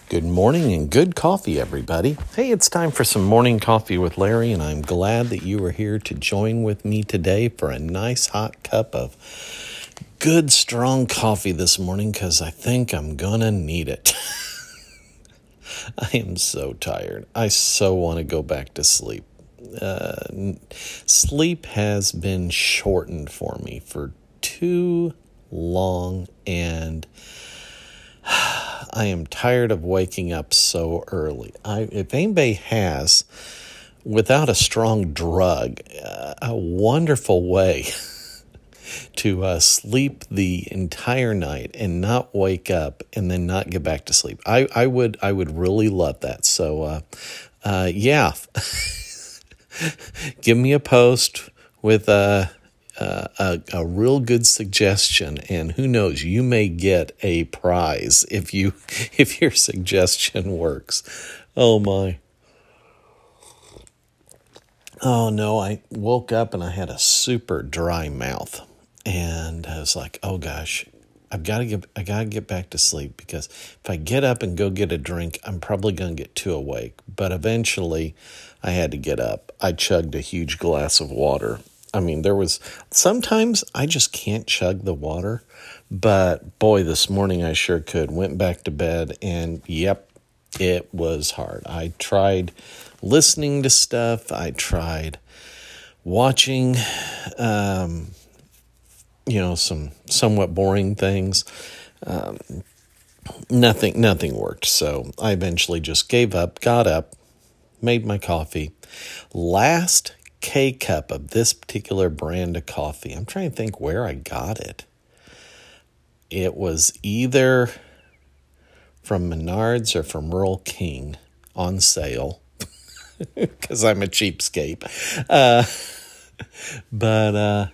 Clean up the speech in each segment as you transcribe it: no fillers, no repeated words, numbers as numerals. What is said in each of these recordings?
Good morning and good coffee, everybody. Hey, it's time for some morning coffee with Larry, and I'm glad that you are here to join with me today for a nice hot cup of good, strong coffee this morning because I think I'm gonna need it. I am so tired. I so want to go back to sleep. Sleep has been shortened for me for too long, and I am tired of waking up so early. If anybody has, without a strong drug, a wonderful way to sleep the entire night and not wake up and then not get back to sleep, I would really love that. So, yeah, give me a post with a real good suggestion, and who knows, you may get a prize if your suggestion works. Oh my. Oh no, I woke up and I had a super dry mouth, and I was like, oh gosh, I gotta get back to sleep, because if I get up and go get a drink, I'm probably gonna get too awake. But eventually I had to get up. I chugged a huge glass of water. I mean, sometimes I just can't chug the water, but boy, this morning I sure could. Went back to bed, and yep, it was hard. I tried listening to stuff. I tried watching, some somewhat boring things. Nothing worked. So I eventually just gave up, got up, made my coffee. Last K-cup of this particular brand of coffee. I'm trying to think where I got it. It was either from Menards or from Rural King on sale, because I'm a cheapskate. But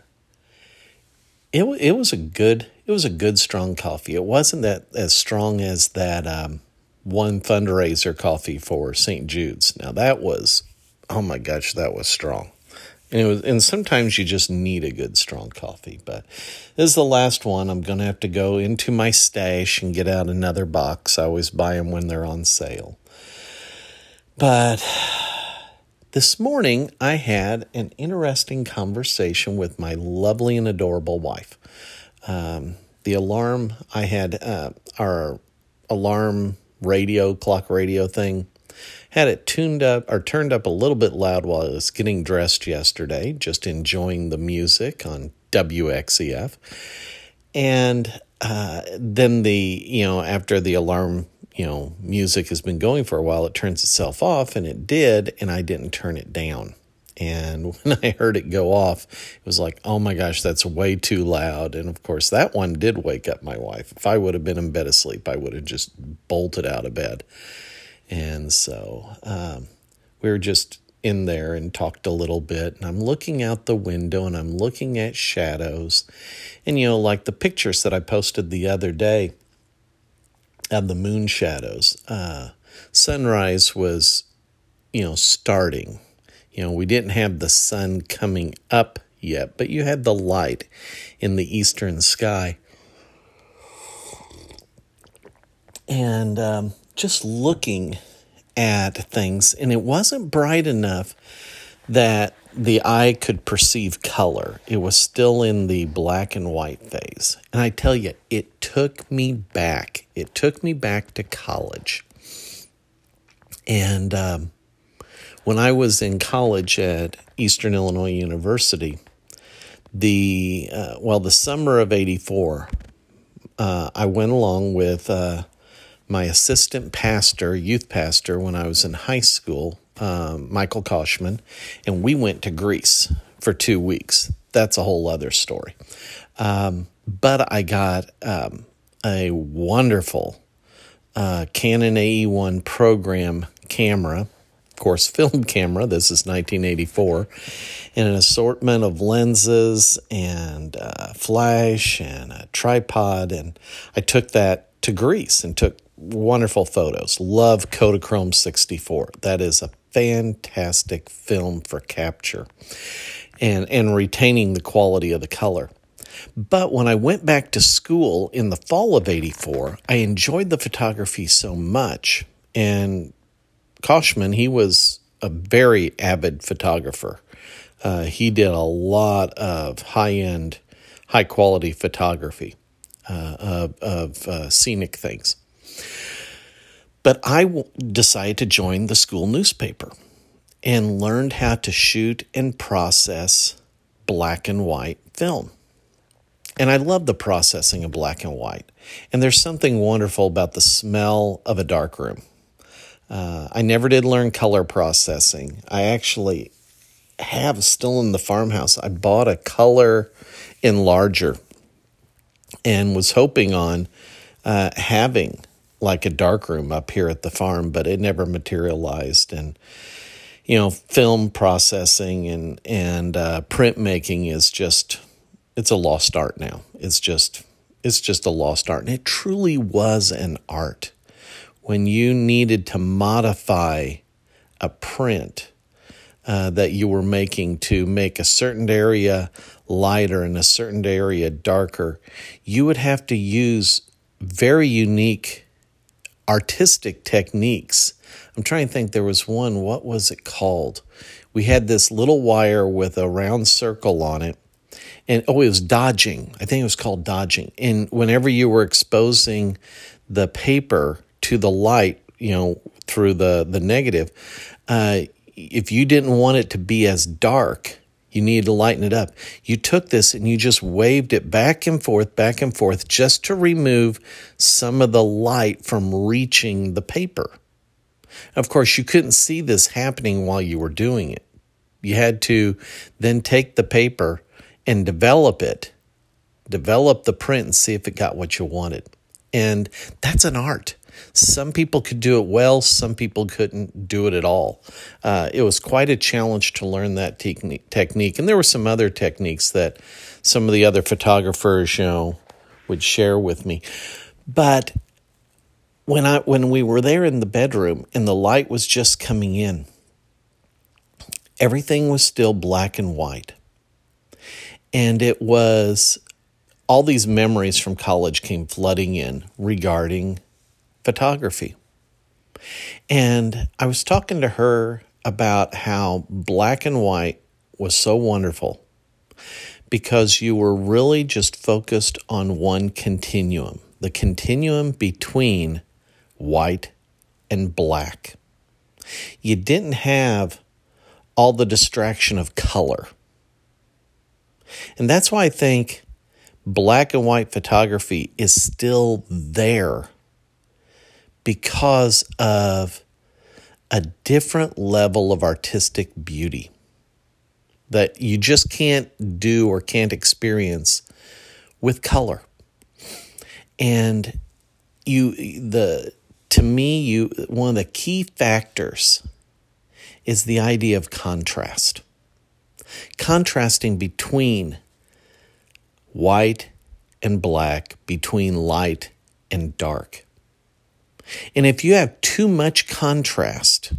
it was a good strong coffee. It wasn't that as strong as that one Fundraiser coffee for St. Jude's. Now that was, oh my gosh, that was strong. And sometimes you just need a good strong coffee. But this is the last one. I'm going to have to go into my stash and get out another box. I always buy them when they're on sale. But this morning I had an interesting conversation with my lovely and adorable wife. The alarm, I had our alarm clock radio thing, had it turned up a little bit loud while I was getting dressed yesterday, just enjoying the music on WXEF. And then after the alarm, music has been going for a while, it turns itself off, and it did, and I didn't turn it down. And when I heard it go off, it was like, oh my gosh, that's way too loud. And of course, that one did wake up my wife. If I would have been in bed asleep, I would have just bolted out of bed. And so we were just in there and talked a little bit. And I'm looking out the window and I'm looking at shadows. And, like the pictures that I posted the other day of the moon shadows. Sunrise was, starting. We didn't have the sun coming up yet, but you had the light in the eastern sky. And just looking at things, and it wasn't bright enough that the eye could perceive color. It was still in the black and white phase. And I tell you, it took me back. It took me back to college. And when I was in college at Eastern Illinois University, the summer of '84, I went along with my assistant pastor, youth pastor, when I was in high school, Michael Koshman, and we went to Greece for 2 weeks. That's a whole other story. But I got a wonderful Canon AE-1 program camera, of course, film camera. This is 1984, and an assortment of lenses and flash and a tripod. And I took that to Greece and took wonderful photos. Love Kodachrome 64. That is a fantastic film for capture and retaining the quality of the color. But when I went back to school in the fall of '84, I enjoyed the photography so much. And Koshman, he was a very avid photographer. He did a lot of high-end, high-quality photography of scenic things. But I decided to join the school newspaper and learned how to shoot and process black and white film. And I love the processing of black and white. And there's something wonderful about the smell of a darkroom. I never did learn color processing. I actually have still in the farmhouse. I bought a color enlarger and was hoping on having like a darkroom up here at the farm, but it never materialized. And film processing and printmaking is it's a lost art now. It's just a lost art. And it truly was an art. When you needed to modify a print that you were making to make a certain area lighter and a certain area darker, you would have to use very unique artistic techniques. I'm trying to think, there was one, what was it called? We had this little wire with a round circle on it. And it was dodging. I think it was called dodging. And whenever you were exposing the paper to the light, through the negative, if you didn't want it to be as dark, you needed to lighten it up. You took this and you just waved it back and forth, just to remove some of the light from reaching the paper. Of course, you couldn't see this happening while you were doing it. You had to then take the paper and develop the print and see if it got what you wanted. And that's an art. Some people could do it well, some people couldn't do it at all. It was quite a challenge to learn that technique. And there were some other techniques that some of the other photographers, would share with me. But when we were there in the bedroom and the light was just coming in, everything was still black and white. And it was all these memories from college came flooding in regarding photography. And I was talking to her about how black and white was so wonderful because you were really just focused on one continuum, the continuum between white and black. You didn't have all the distraction of color. And that's why I think black and white photography is still there, because of a different level of artistic beauty that you just can't do or can't experience with color. And to me, one of the key factors is the idea of contrast. Contrasting between white and black, between light and dark. And if you have too much contrast,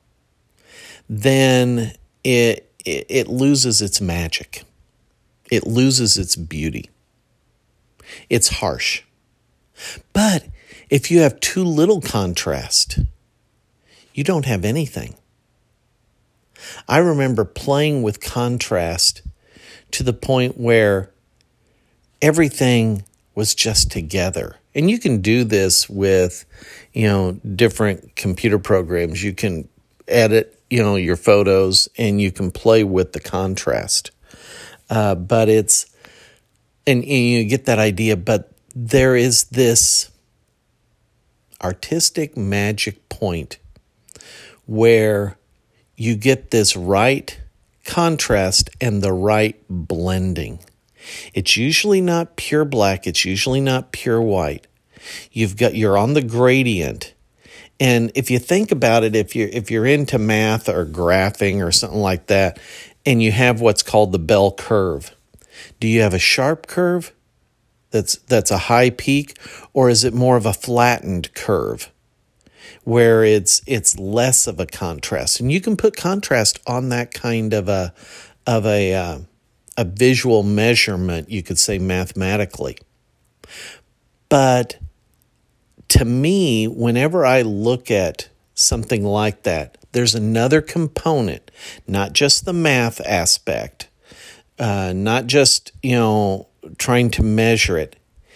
then it loses its magic. It loses its beauty. It's harsh. But if you have too little contrast, you don't have anything. I remember playing with contrast to the point where everything was just together. And you can do this with, different computer programs. You can edit, your photos, and you can play with the contrast. But and you get that idea, but there is this artistic magic point where you get this right contrast and the right blending. It's usually not pure black. It's usually not pure white. You're on the gradient. And if you think about it, if you're into math or graphing or something like that, and you have what's called the bell curve, do you have a sharp curve that's a high peak, or is it more of a flattened curve where it's less of a contrast? And you can put contrast on that kind of a a visual measurement, you could say mathematically. But to me, whenever I look at something like that, there's another component, not just the math aspect, not just, trying to measure it.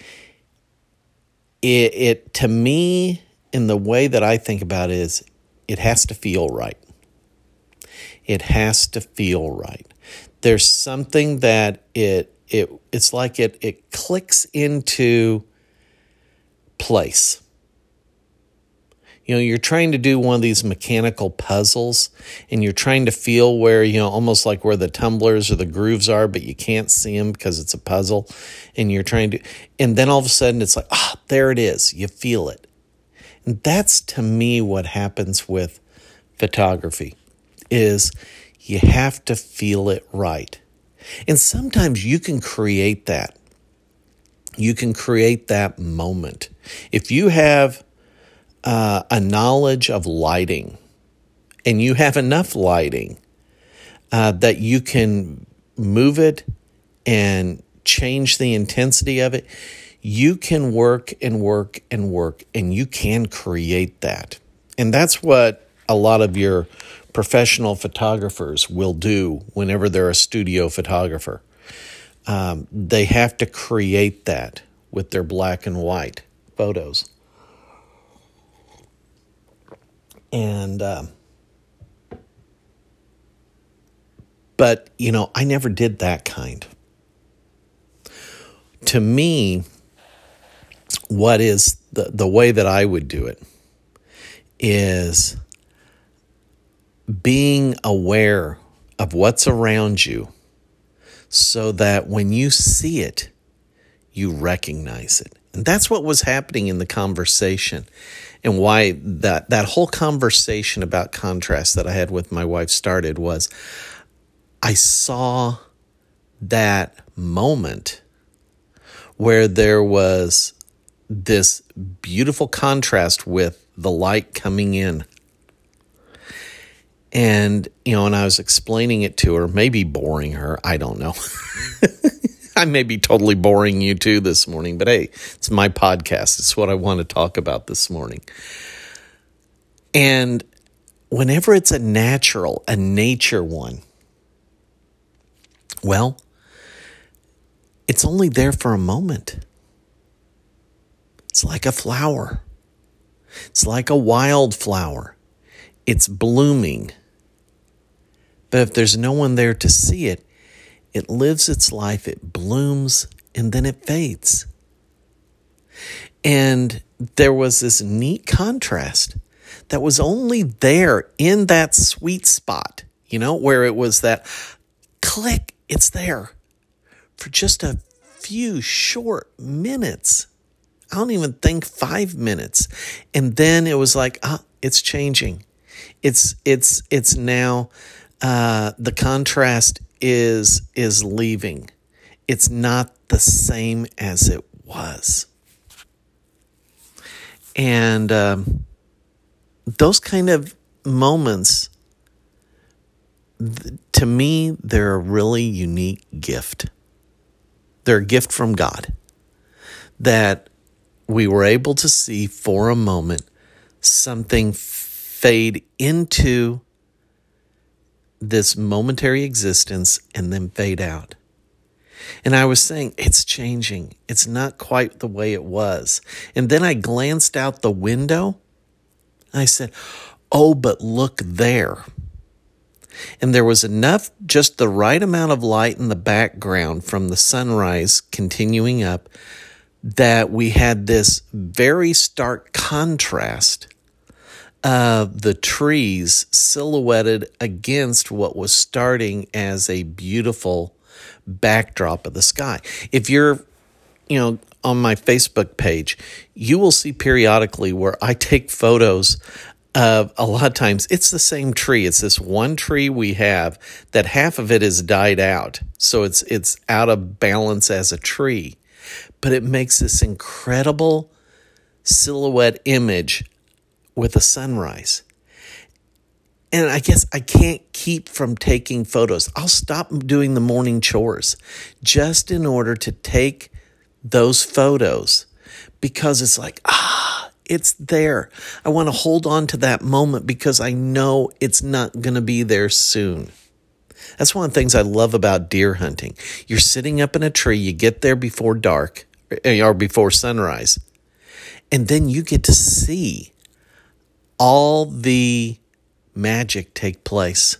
It to me, in the way that I think about it, is it has to feel right. It has to feel right. There's something that it's like it clicks into place. You're trying to do one of these mechanical puzzles, and you're trying to feel where, almost like where the tumblers or the grooves are, but you can't see them because it's a puzzle. And you're trying to, and then all of a sudden it's like, there it is. You feel it. And that's, to me, what happens with photography, is you have to feel it right. And sometimes you can create that. You can create that moment. If you have a knowledge of lighting, and you have enough lighting that you can move it and change the intensity of it, you can work and work and work, and you can create that. And that's what a lot of your professional photographers will do whenever they're a studio photographer. They have to create that with their black and white photos. And, but, I never did that kind. To me, what is the way that I would do it is being aware of what's around you, so that when you see it, you recognize it. And that's what was happening in the conversation, and why that whole conversation about contrast that I had with my wife started was, I saw that moment where there was this beautiful contrast with the light coming in. And, and I was explaining it to her, maybe boring her, I don't know. I may be totally boring you too this morning, but hey, it's my podcast. It's what I want to talk about this morning. And whenever it's a nature one, well, it's only there for a moment. It's like a flower. It's like a wildflower. It's blooming. But if there's no one there to see it, it lives its life, it blooms, and then it fades. And there was this neat contrast that was only there in that sweet spot, where it was that click, it's there for just a few short minutes. I don't even think 5 minutes. And then it was like, it's changing. It's now, the contrast is leaving. It's not the same as it was. And those kind of moments, to me, they're a really unique gift. They're a gift from God that we were able to see for a moment something fade into this momentary existence and then fade out. And I was saying, it's changing. It's not quite the way it was. And then I glanced out the window. I said, but look there. And there was enough, just the right amount of light in the background from the sunrise continuing up, that we had this very stark contrast of the trees silhouetted against what was starting as a beautiful backdrop of the sky. If you're, on my Facebook page, you will see periodically where I take photos of, a lot of times it's the same tree. It's this one tree we have that half of it is died out. So it's out of balance as a tree, but it makes this incredible silhouette image with a sunrise. And I guess I can't keep from taking photos. I'll stop doing the morning chores just in order to take those photos because it's like, it's there. I want to hold on to that moment because I know it's not going to be there soon. That's one of the things I love about deer hunting. You're sitting up in a tree, you get there before dark or before sunrise, and then you get to see all the magic take place.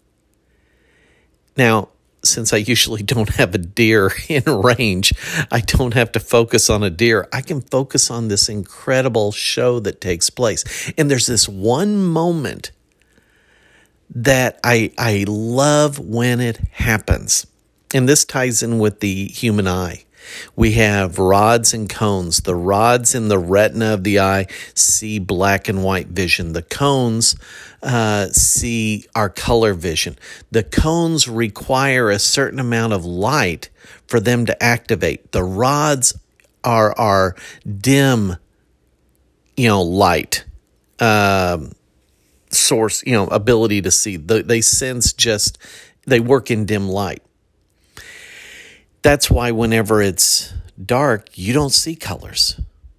Now, since I usually don't have a deer in range, I don't have to focus on a deer. I can focus on this incredible show that takes place. And there's this one moment that I love when it happens. And this ties in with the human eye. We have rods and cones. The rods in the retina of the eye see black and white vision. The cones see our color vision. The cones require a certain amount of light for them to activate. The rods are our dim, light source, ability to see. They work in dim light. That's why whenever it's dark, you don't see colors.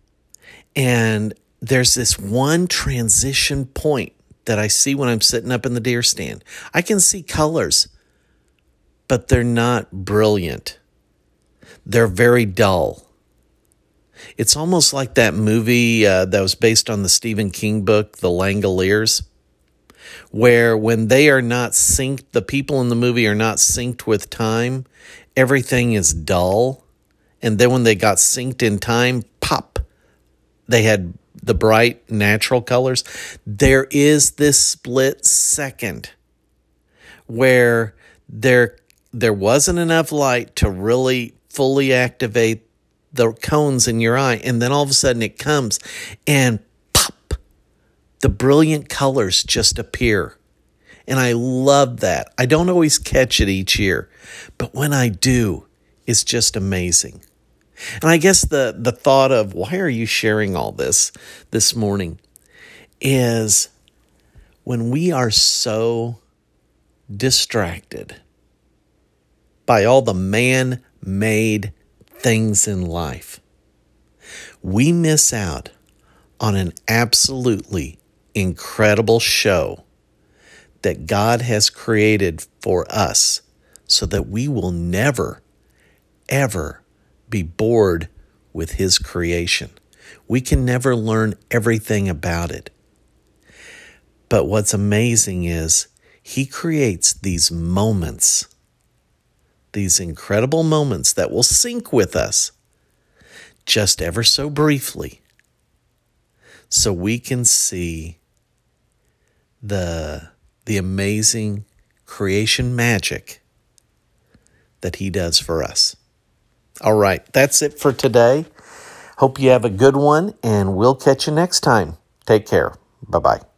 And there's this one transition point that I see when I'm sitting up in the deer stand. I can see colors, but they're not brilliant. They're very dull. It's almost like that movie that was based on the Stephen King book, The Langoliers, where when they are not synced, the people in the movie are not synced with time, everything is dull. And then when they got synced in time, pop, they had the bright natural colors. There is this split second where there wasn't enough light to really fully activate the cones in your eye. And then all of a sudden it comes and pop, the brilliant colors just appear. And I love that. I don't always catch it each year, but when I do, it's just amazing. And I guess the thought of why are you sharing all this morning is when we are so distracted by all the man-made things in life, we miss out on an absolutely incredible show that God has created for us so that we will never, ever be bored with his creation. We can never learn everything about it. But what's amazing is he creates these moments, these incredible moments that will sync with us just ever so briefly so we can see the amazing creation magic that he does for us. All right, that's it for today. Hope you have a good one, and we'll catch you next time. Take care. Bye-bye.